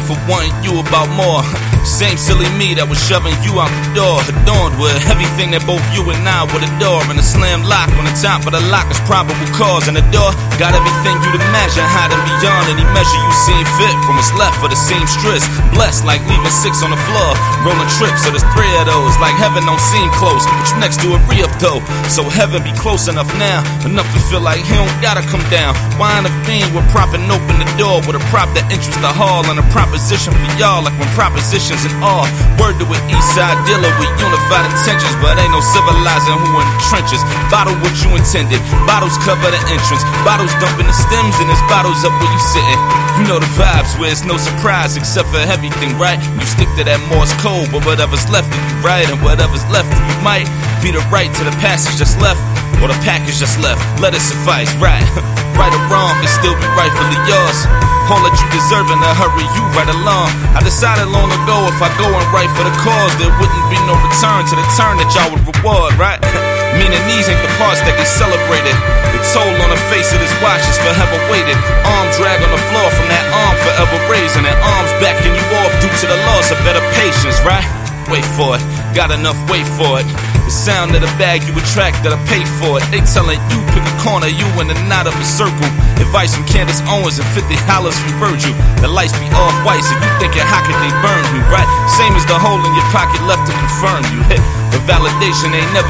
for wanting you about more. Same silly me that was shoving you out the door, adorned with everything that both you and I would adore. And a slam lock on the top of the lock is probable cause. And the door got everything you'd imagine, hiding beyond any measure you seen fit. From what's left for the seamstress, blessed like leaving 6 on the floor, rolling trips, so there's 3 of those. Like heaven don't seem close, but you next to a re-up though. So heaven be close enough now, enough to feel like he don't gotta come down. Why intervene with propping open the door with a prop that enters the hall, and a proposition for y'all like when propositions in all. Word to an east side dealer with unified intentions, but ain't no civilizing who in the trenches. Bottle what you intended, bottles cover the entrance, bottles dumping the stems and there's bottles up where you sitting. You know the vibes where it's no surprise except for everything, right? You stick to that Morse code, but whatever's left of you, right? And whatever's left of you might be the right to the passage just left, or the package just left. Let it suffice, right? Right or wrong, it still be rightfully yours. All that you deserve in a hurry, you right along. I decided long ago if I go and write for the cause, there wouldn't be no return to the turn that y'all would reward, right? Meaning these ain't the parts that get celebrated. The toll on the face of this watch is forever weighted. Arm drag on the floor from that arm forever raising, and arms backing you off due to the loss of better patience, right? Wait for it, got enough, wait for it. The sound of the bag you attract, that I pay for it. They telling you pick a corner, you in the knot of a circle. Advice from Candace Owens and 50 hollers from Virgil. The lights be off white, so you thinking how could they burn you, right? Same as the hole in your pocket left to confirm you. But validation ain't never